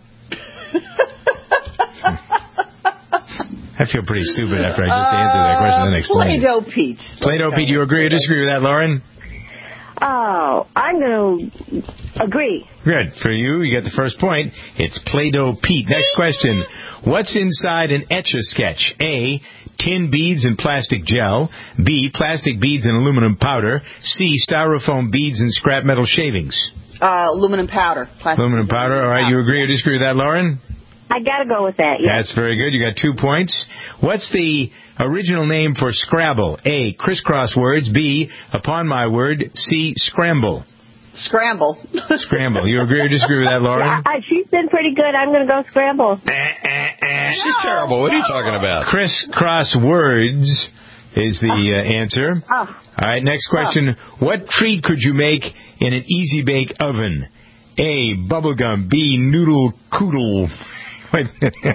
I feel pretty stupid after I just answered that question and then explained it. Play-Doh Pete. Play-Doh Pete, you agree or disagree with that, Lauren? Oh, I'm going to agree. Good. For you, you get the first point. It's Play-Doh Pete. Next question. What's inside an Etch-a-Sketch? A, tin beads and plastic gel. B, plastic beads and aluminum powder. C, styrofoam beads and scrap metal shavings. Uh, aluminum powder. Plastic aluminum powder. All right, you agree or disagree with that, Lauren? I got to go with that, yes. That's very good. You got two points. What's the original name for Scrabble? A, crisscross words. B, upon my word. C, scramble. Scramble. Scramble. You agree or disagree with that, Lauren? Yeah, I, she's been pretty good. I'm going to go scramble. She's terrible. What are you talking about? Crisscross words is the uh, answer. Oh. All right, next question. Oh. What treat could you make in an Easy Bake oven? A, bubblegum. B, noodle coodle. Wait.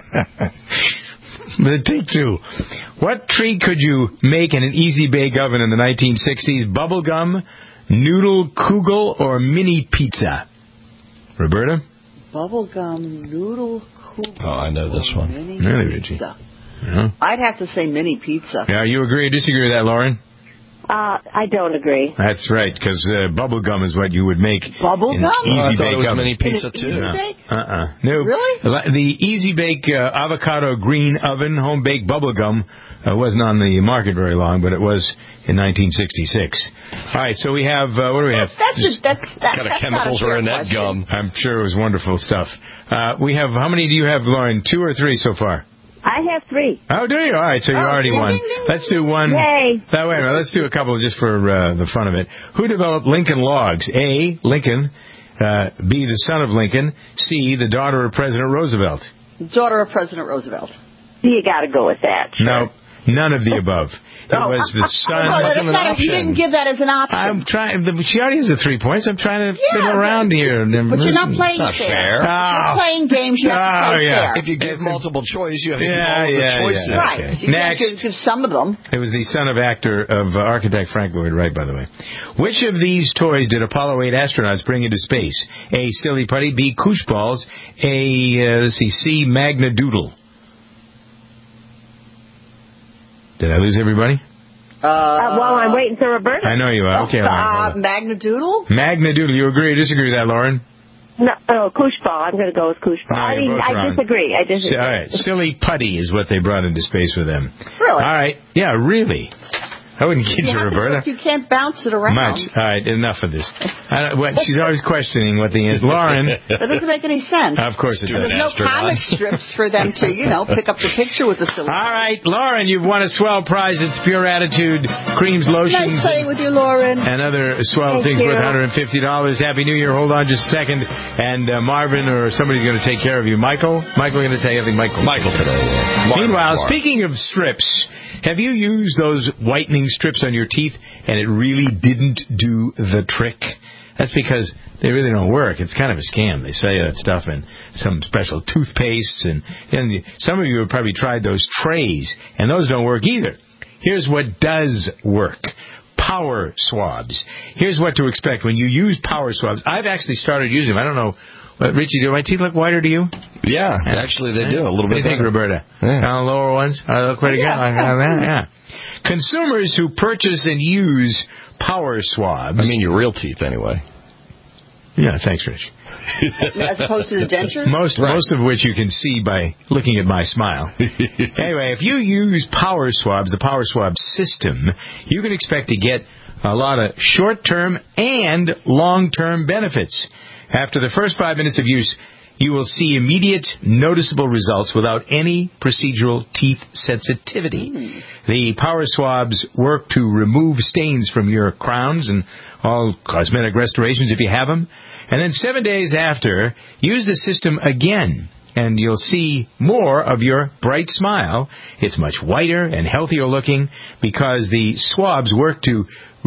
Take two. What treat could you make in an Easy Bake oven in the nineteen sixties? Bubblegum, noodle kugel, or mini pizza? Roberta? Bubblegum, noodle kugel. Oh, I know this one. Really, Richie? Yeah. I'd have to say mini pizza. Yeah, you agree or disagree with that, Lauren? Uh, I don't agree. That's right, because uh, bubble gum is what you would make. Bubble in gum? Easy Oh, I thought Bake it was oven. mini pizza too. Easy Bake? Uh-uh. No. Really? The Easy Bake uh, avocado green oven home baked bubble gum uh, wasn't on the market very long, but it was in nineteen sixty-six. All right, so we have uh, what do we have? That's just, that's, that, What kind of that's chemicals not a are in fair that question. gum? I'm sure it was wonderful stuff. Uh, we have how many do you have, Lauren? Two or three so far? I have three. Oh, do you? All right, so you Oh, already ding, won. ding, ding, Let's do one. Yay. That way, let's do a couple just for uh, the fun of it. Who developed Lincoln Logs? A, Lincoln. Uh, B, the son of Lincoln. C, the daughter of President Roosevelt. Daughter of President Roosevelt. You got to go with that. Sure. No, none of the above. It Oh. was the son. Oh, that's not a, you didn't give that as an option. I'm trying. She already has the three points. I'm trying to Yeah, fiddle but- around here. But you're not playing not fair. fair. If Oh. you're playing games, you have to Oh, play yeah. fair. If you give multiple choice, you have to give Yeah, all of the yeah, choices. yeah. Right. Okay. So you Next. can't give some of them. It was the son of actor of uh, architect Frank Lloyd Wright, by the way. Which of these toys did Apollo eight astronauts bring into space? A, Silly Putty. B, Koosh Balls. A, uh, let's see, C, Magna Doodle. Did I lose everybody? Uh, Uh, well, I'm waiting for Roberta. I know you are. Okay, uh, Lauren, hold on. Magna Doodle? Magna Doodle. You agree or disagree with that, Lauren? No, oh, koosh ball. I'm going to go with koosh ball. No, I you're mean, both I wrong. disagree. I disagree. All right. Silly Putty is what they brought into space with them. Really? All right. Yeah, really. I wouldn't kid you, You have to- Roberta. You can't bounce it around. Much. All right, enough of this. I don't, what, she's always questioning what the answer. Lauren. That doesn't make any sense. Of course it There's does. no comic strips for them to, you know, pick up the picture with the silly. All right, Lauren, you've won a swell prize. It's Pure Attitude, creams, lotions, Nice playing with you, Lauren. and other swell Thank things you. worth one hundred fifty dollars. Happy New Year. Hold on just a second. And uh, Marvin or somebody's going to take care of you. Michael? Michael going to take, I think Michael. Michael today. Yeah. Marvin, Meanwhile, Marvin. speaking of strips, have you used those whitening strips on your teeth and it really didn't do the trick? That's because they really don't work. It's kind of a scam. They sell you that stuff in some special toothpastes, and, and some of you have probably tried those trays, and those don't work either. Here's what does work. Power swabs. Here's what to expect when you use power swabs. I've actually started using them. I don't know. What, Richie, do my teeth look whiter to you? Yeah, actually they do a little What bit do you think, better. Roberta? Yeah. On the lower ones? I look pretty Oh, good. yeah. Like that? Yeah. Consumers who purchase and use power swabs. I mean your real teeth anyway. Yeah, thanks, Rich. As opposed to the dentures? Most Right. most of which you can see by looking at my smile. Anyway, if you use power swabs, the power swab system, you can expect to get a lot of short-term and long-term benefits. After the first five minutes of use, you will see immediate, noticeable results without any procedural teeth sensitivity. Mm. The power swabs work to remove stains from your crowns and all cosmetic restorations if you have them. And then seven days after, use the system again. and you'll see more of your bright smile. It's much whiter and healthier looking because the swabs work to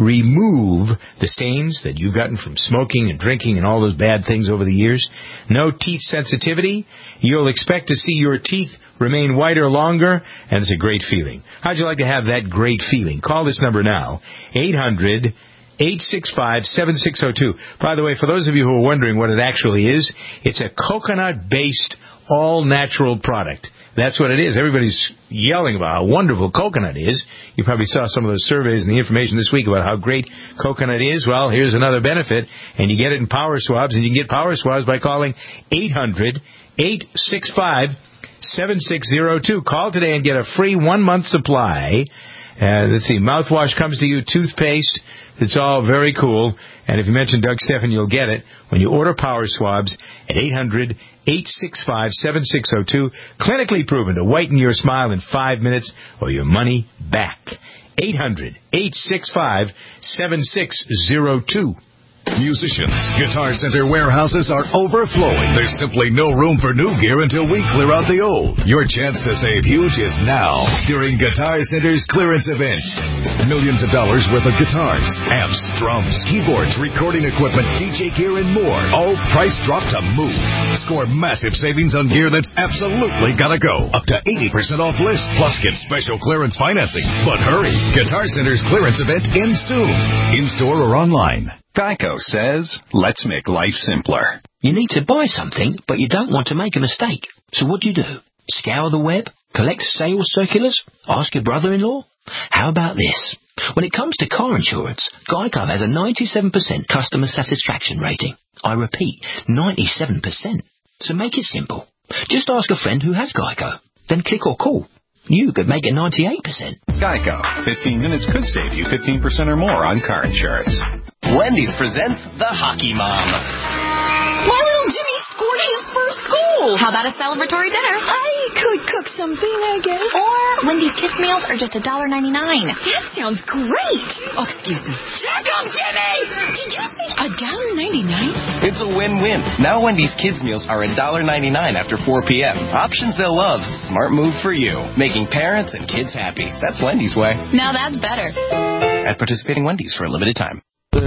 remove the stains that you've gotten from smoking and drinking and all those bad things over the years. No teeth sensitivity. You'll expect to see your teeth remain whiter longer, and it's a great feeling. How'd you like to have that great feeling? Call this number now, eight hundred, eight six five, seven six zero two. By the way, for those of you who are wondering what it actually is, it's a coconut-based, all-natural product. That's what it is. Everybody's yelling about how wonderful coconut is. You probably saw some of those surveys and the information this week about how great coconut is. Well, here's another benefit, and you get it in Power Swabs, and you can get Power Swabs by calling eight hundred, eight six five, seven six zero two. Call today and get a free one-month supply. Uh, let's see, mouthwash comes to you, toothpaste. It's all very cool. And if you mention Doug Stephan, you'll get it when you order Power Swabs at eight hundred, eight six five, seven six zero two. Clinically proven to whiten your smile in five minutes or your money back. eight hundred, eight six five, seven six zero two. Musicians, Guitar Center warehouses are overflowing. There's simply no room for new gear until we clear out the old. Your chance to save huge is now during Guitar Center's clearance event. Millions of dollars worth of guitars, amps, drums, keyboards, recording equipment, D J gear, and more. All price dropped to move. Score massive savings on gear that's absolutely gotta go. Up to eighty percent off list, plus get special clearance financing. But hurry, Guitar Center's clearance event ends soon. In-store or online. Geico says, let's make life simpler. You need to buy something, but you don't want to make a mistake. So what do you do? Scour the web? Collect sales circulars? Ask your brother-in-law? How about this? When it comes to car insurance, Geico has a ninety-seven percent customer satisfaction rating. I repeat, ninety-seven percent. So make it simple. Just ask a friend who has Geico. Then click or call. You could make it ninety-eight percent. Geico. fifteen minutes could save you fifteen percent or more on car insurance. Wendy's presents The Hockey Mom. My little Jimmy scored his first goal. How about a celebratory dinner? I could cook something, I guess. Or Wendy's kids meals are just one dollar ninety-nine. That sounds great. Oh, excuse me. Check 'em, Jimmy! Did you say one dollar ninety-nine? It's a win-win. Now Wendy's kids meals are one dollar ninety-nine after four p.m. Options they'll love. Smart move for you. Making parents and kids happy. That's Wendy's way. Now that's better. At participating Wendy's for a limited time.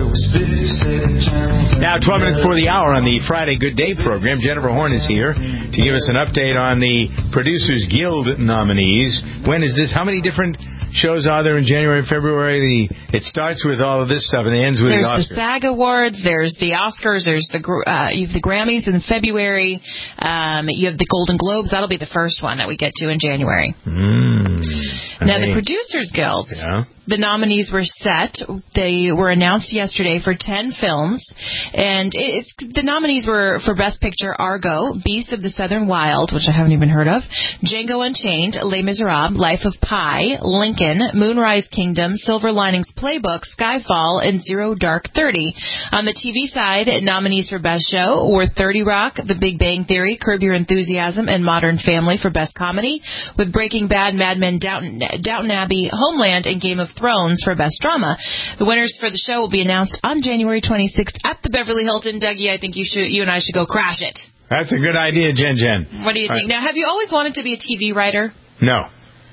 Now, twelve minutes before the hour on the Friday Good Day program, Jennifer Horn is here to give us an update on the Producers Guild nominees. When is this? How many different shows are there in January and February? The It starts with all of this stuff and it ends with there's the Oscars. There's the SAG Awards, there's the Oscars, there's the uh, you have the Grammys in February, um, you have the Golden Globes. That'll be the first one that we get to in January. Mm. Now, they, the Producers Guild. Yeah. The nominees were set. They were announced yesterday for ten films, and it's the nominees were for Best Picture: Argo, Beast of the Southern Wild, which I haven't even heard of, Django Unchained, Les Miserables, Life of Pi, Lincoln, Moonrise Kingdom, Silver Linings Playbook, Skyfall, and Zero Dark Thirty. On the T V side, nominees for Best Show were thirty Rock, The Big Bang Theory, Curb Your Enthusiasm, and Modern Family for Best Comedy, with Breaking Bad, Mad Men, Downton, Downton Abbey, Homeland, and Game of Thrones for Best Drama. The winners for the show will be announced on January twenty-sixth at the Beverly Hilton. Dougie, I think you should, you and I should go crash it. That's a good idea, Jen Jen. What do you All think? right. Now, have you always wanted to be a T V writer? No.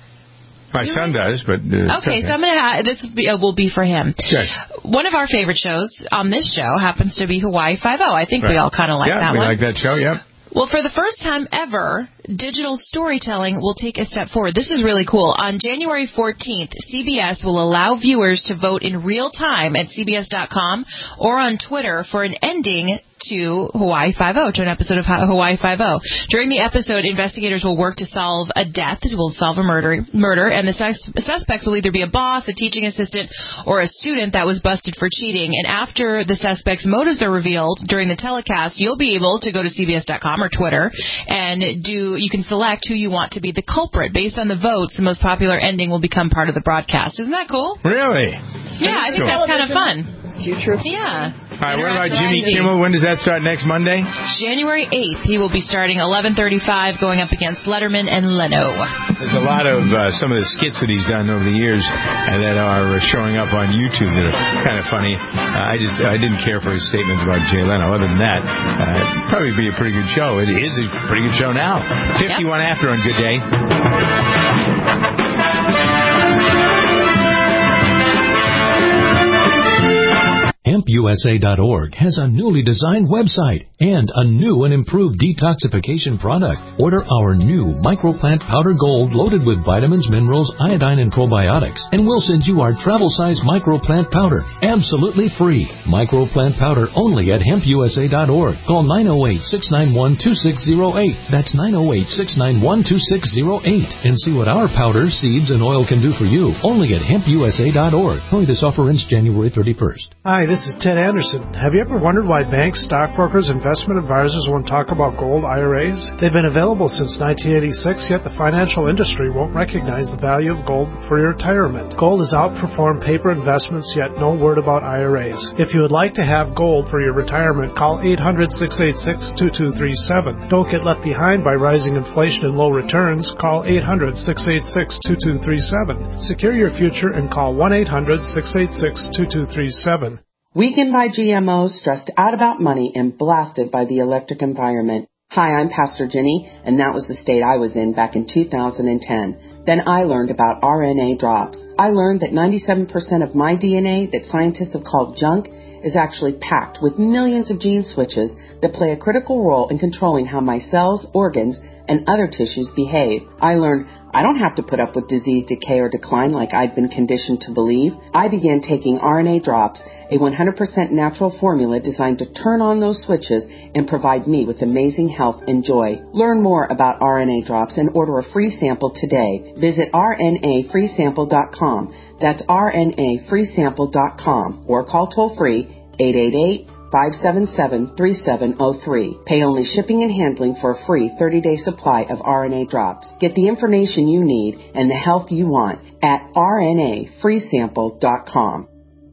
My you son does, but... Uh, okay, okay, so I'm gonna ha- this will be, uh, will be for him. Okay. One of our favorite shows on this show happens to be Hawaii Five-O. I think right. we all kind of like yeah, that we one. Yeah, we like that show, yeah. Well, for the first time ever, digital storytelling will take a step forward. This is really cool. On January fourteenth, C B S will allow viewers to vote in real time at C B S dot com or on Twitter for an ending to Hawaii Five-O, to an episode of Hawaii Five-O. During the episode, investigators will work to solve a death, will solve a murder, murder, and the sus- suspects will either be a boss, a teaching assistant, or a student that was busted for cheating. And after the suspects' motives are revealed during the telecast, you'll be able to go to C B S dot com or Twitter and do. You can select who you want to be the culprit. Based on the votes, the most popular ending will become part of the broadcast. Isn't that cool? Really? Yeah, I think cool. that's kind of fun. Future. Yeah. All right, what about Jimmy Kimmel? When does that start? Next Monday? January eighth. He will be starting eleven thirty-five, going up against Letterman and Leno. There's a lot of uh, some of the skits that he's done over the years and that are showing up on YouTube that are kind of funny. Uh, I just I didn't care for his statements about Jay Leno. Other than that, uh, it'd probably be a pretty good show. It is a pretty good show now. fifty-one yep. After on Good Day. hemp u s a dot org has a newly designed website and a new and improved detoxification product. Order our new Microplant Powder Gold loaded with vitamins, minerals, iodine, and probiotics, and we'll send you our travel-size Microplant Powder absolutely free. Microplant Powder only at hemp u s a dot org. Call nine oh eight, six nine one, two six oh eight. That's nine oh eight, six nine one, two six oh eight. And see what our powder, seeds, and oil can do for you only at hemp u s a dot org. Hurry, this offer ends January thirty-first. Hi, this is Ted Anderson. Have you ever wondered why banks, stockbrokers, investment advisors won't talk about gold I R As? They've been available since nineteen eighty-six, yet the financial industry won't recognize the value of gold for your retirement. Gold has outperformed paper investments, yet no word about I R As. If you would like to have gold for your retirement, call eight hundred, six eight six, two two three seven. Don't get left behind by rising inflation and low returns. Call eight hundred, six eight six, two two three seven. Secure your future and call one eight hundred, six eight six, two two three seven. Weakened by G M Os, stressed out about money, and blasted by the electric environment. Hi, I'm Pastor Jenny, and that was the state I was in back in two thousand ten. Then I learned about R N A drops. I learned that ninety-seven percent of my D N A that scientists have called junk is actually packed with millions of gene switches that play a critical role in controlling how my cells, organs, and other tissues behave. I learned I don't have to put up with disease, decay, or decline like I'd been conditioned to believe. I began taking R N A drops, a one hundred percent natural formula designed to turn on those switches and provide me with amazing health and joy. Learn more about R N A drops and order a free sample today. Visit R N A free sample dot com. That's R N A free sample dot com or call toll free eight eight eight, five seven seven, three seven zero three. Pay only shipping and handling for a free thirty-day supply of R N A drops. Get the information you need and the health you want at R N A free sample dot com.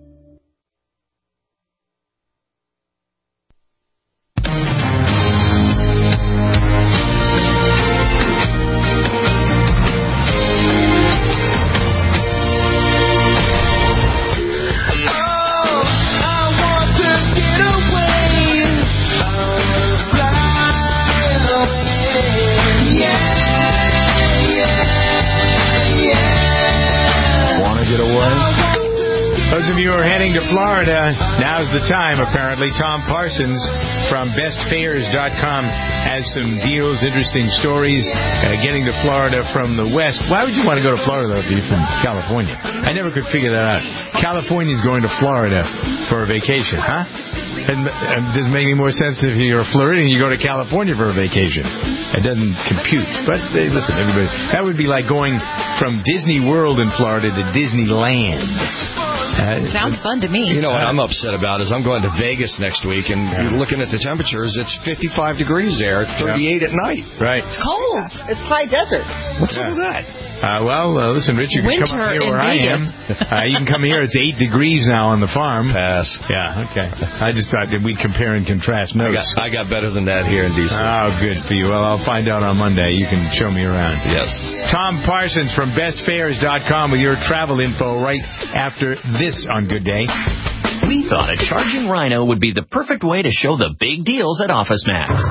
Those of you who are heading to Florida, now's the time, apparently. Tom Parsons from best fares dot com has some deals, interesting stories, uh, getting to Florida from the west. Why would you want to go to Florida, though, if you're from California? I never could figure that out. California's going to Florida for a vacation, huh? And, and does it make any more sense if you're a Floridian, you go to California for a vacation? It doesn't compute. But hey, listen, everybody, that would be like going from Disney World in Florida to Disneyland. Uh, Sounds fun to me. You know what I'm upset about is I'm going to Vegas next week, and yeah. you're looking at the temperatures. It's fifty-five degrees there, thirty-eight yeah. at night. Right. It's cold. It's high desert. What's yeah. up with that? Uh, well, uh, listen, Rich, you can Winter come up here where I am. Uh, you can come here. It's eight degrees now on the farm. Pass. Yeah, okay. I just thought that we'd compare and contrast notes. I got, I got better than that here in D C. Oh, good for you. Well, I'll find out on Monday. You can show me around. Yes. Tom Parsons from best fares dot com with your travel info right after this on Good Day. We thought a charging rhino would be the perfect way to show the big deals at Office Max.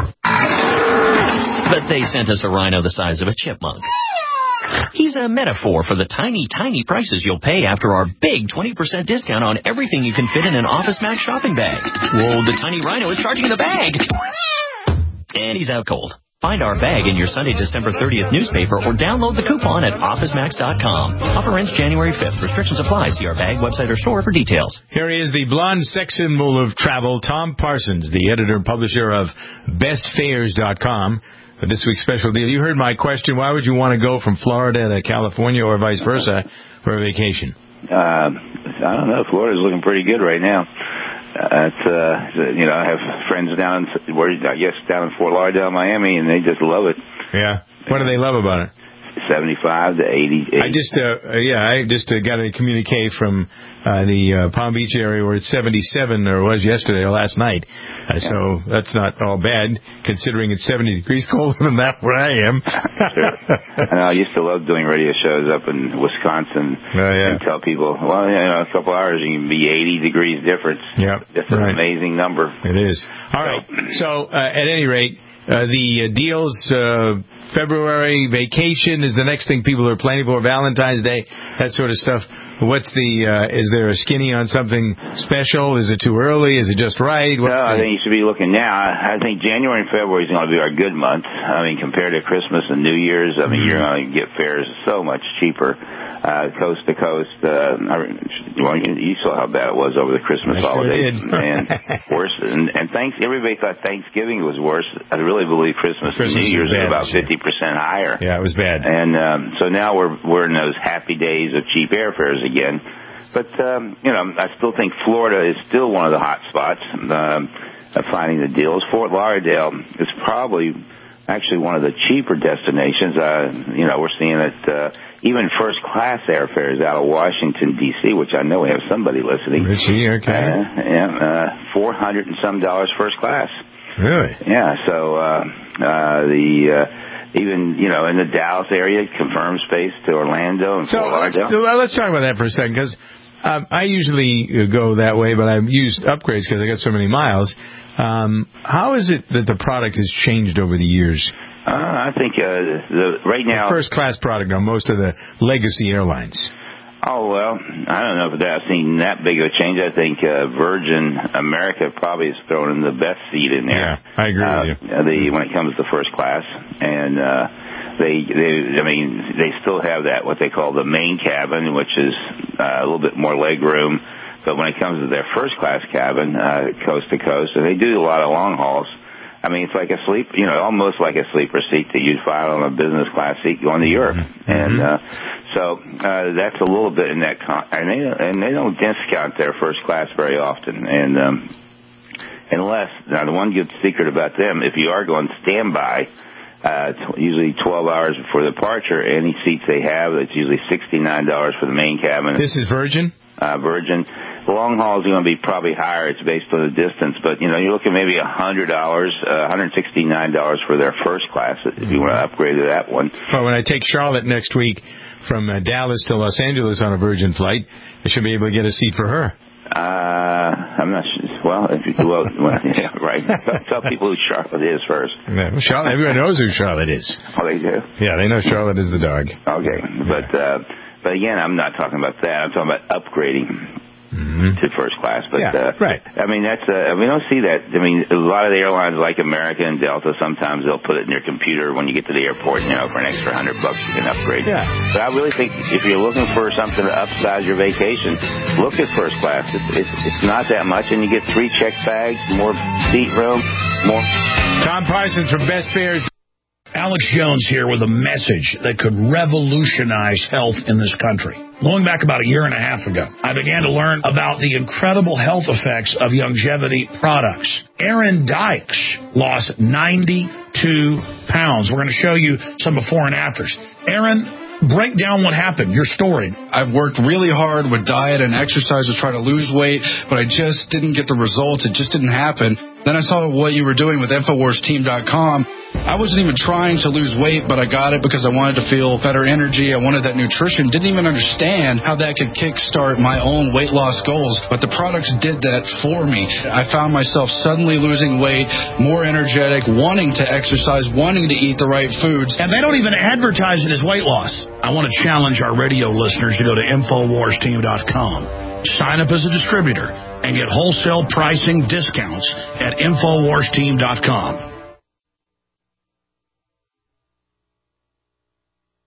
But they sent us a rhino the size of a chipmunk. He's a metaphor for the tiny, tiny prices you'll pay after our big twenty percent discount on everything you can fit in an Office Max shopping bag. Whoa, the tiny rhino is charging the bag! And he's out cold. Find our bag in your Sunday, December thirtieth newspaper or download the coupon at office max dot com. Offer ends January fifth. Restrictions apply. See our bag, website, or store for details. Here he is, the blonde sex symbol of travel, Tom Parsons, the editor and publisher of best fares dot com. For this week's special deal, you heard my question. Why would you want to go from Florida to California or vice versa for a vacation? Uh, I don't know. Florida's looking pretty good right now. Uh, it's, uh, you know, I have friends down in, where, I guess, down in Fort Lauderdale, Miami, and they just love it. Yeah. What do they love about it? seventy-five to eighty. eighty. I just, uh, yeah, I just uh, got a communique from uh, the uh, Palm Beach area where it's seventy-seven, or was yesterday or last night. Uh, so that's not all bad, considering it's seventy degrees colder than that where I am. Sure. I know, I used to love doing radio shows up in Wisconsin oh, yeah. and tell people, well, you know, a couple hours you can be eighty degrees difference. Yeah, That's an right. amazing number. It is. All right. So, uh, at any rate, uh, the uh, deals, uh, February vacation is the next thing people are planning for, Valentine's Day, that sort of stuff. What's the, uh, is there a skinny on something special? Is it too early? Is it just right? What's no, I the... think you should be looking now. I think January and February is going to be our good month. I mean, compared to Christmas and New Year's, I mean, mm-hmm. you're going to get fares so much cheaper. Uh, coast to coast, uh, well, you saw how bad it was over the Christmas I holidays, sure and worse. And, and thanks, everybody thought Thanksgiving was worse. I really believe Christmas, Christmas and New Year's was was bad about fifty percent higher. Yeah, it was bad. And um, so now we're we're in those happy days of cheap airfares again. But um, you know, I still think Florida is still one of the hot spots um, of finding the deals. Fort Lauderdale is probably actually one of the cheaper destinations. Uh, you know, we're seeing that. Uh, Even first-class airfares out of Washington, D C, which I know we have somebody listening. Richie, okay. Uh, yeah, uh, four hundred and some dollars first class. Really? Yeah, so uh, uh, the uh, even, you know, in the Dallas area, confirmed space to Orlando and so Fort let's, Lauderdale. let's talk about that for a second, because um, I usually go that way, but I've used upgrades because I got so many miles. Um, how is it that the product has changed over the years? Uh, I think uh, the right now... First class product on most of the legacy airlines. Oh, well, I don't know if I've seen that big of a change. I think uh, Virgin America probably is throwing in the best seat in there. Yeah, I agree uh, with you. The, when it comes to first class. And uh, they, they, I mean, they still have that, what they call the main cabin, which is uh, a little bit more leg room. But when it comes to their first class cabin, uh, coast to coast, and they do a lot of long hauls, I mean, it's like a sleep, you know, almost like a sleeper seat that you'd find on a business class seat going to Europe. Mm-hmm. And uh, so uh, that's a little bit in that, con- and they and they don't discount their first class very often. And um, unless now the one good secret about them, if you are going standby, uh, t- usually twelve hours before departure, any seats they have, it's usually sixty-nine dollars for the main cabin. This is Virgin. Uh, Virgin. The long haul is going to be probably higher. It's based on the distance, but you know you're looking maybe a hundred dollars, uh, one hundred sixty-nine dollars for their first class if mm-hmm. you want to upgrade to that one. Well, when I take Charlotte next week from uh, Dallas to Los Angeles on a Virgin flight, I should be able to get a seat for her. Uh, I'm not sure. Well, if you, well, well yeah, right. Tell, tell people who Charlotte is first. Yeah, well, Charlotte, everyone knows who Charlotte is. Oh, they do? Yeah, they know Charlotte is the dog. Okay, yeah. but uh, but again, I'm not talking about that. I'm talking about upgrading. Mm-hmm. To first class, but yeah, uh, right. I mean that's uh, we don't see that. I mean a lot of the airlines like American and Delta, sometimes they'll put it in your computer when you get to the airport. You know, for an extra hundred bucks you can upgrade. Yeah. But I really think if you're looking for something to upsize your vacation, look at first class. It's it's, it's not that much, and you get three check bags, more seat room, more. Tom Parsons from Best Fares. Alex Jones here with a message that could revolutionize health in this country. Going back about a year and a half ago, I began to learn about the incredible health effects of longevity products. Aaron Dykes lost ninety-two pounds. We're going to show you some before and afters. Aaron, break down what happened, your story. I've worked really hard with diet and exercise to try to lose weight, but I just didn't get the results. It just didn't happen. Then I saw what you were doing with Infowars Team dot com. I wasn't even trying to lose weight, but I got it because I wanted to feel better energy. I wanted that nutrition. Didn't even understand how that could kickstart my own weight loss goals, but the products did that for me. I found myself suddenly losing weight, more energetic, wanting to exercise, wanting to eat the right foods. And they don't even advertise it as weight loss. I want to challenge our radio listeners to go to Infowars Team dot com. Sign up as a distributor and get wholesale pricing discounts at Infowars Team dot com.